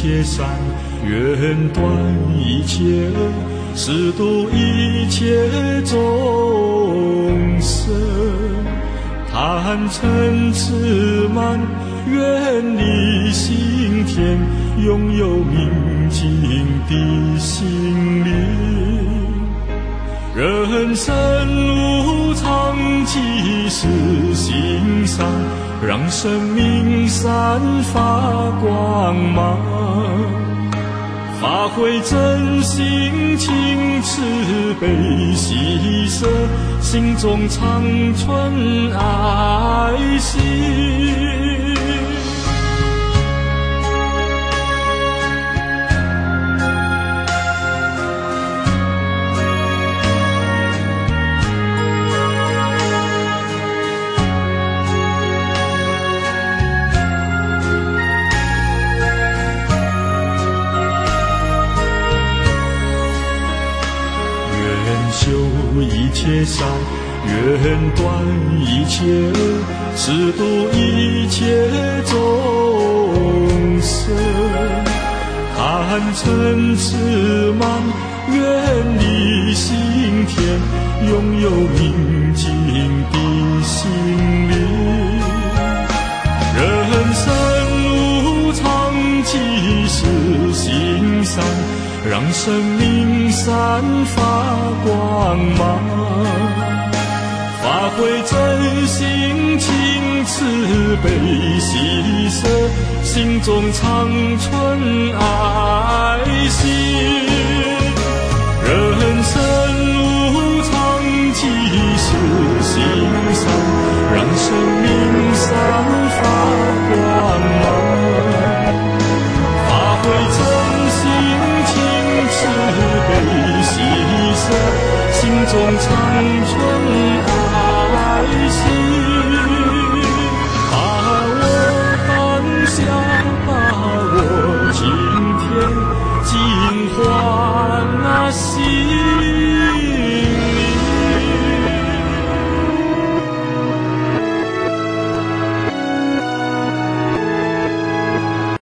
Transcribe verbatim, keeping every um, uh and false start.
切善，愿断一切恶，是度一切众生。贪嗔痴慢，远离心田，拥有明净的心灵。人生无常，即是心善，让生命散发光芒，发挥真心情，慈悲喜舍，心中常存爱心。修一切善，愿断一切恶，是度一切众生。贪嗔痴慢，远离心田，拥有明净的心灵。人生无常，即是心善，让生命散发光芒，发挥真心情，慈悲喜舍，心中常存爱心。人生无常，即是心善，让生命散发光芒，发挥真心慈悲喜舍，心中常存爱心。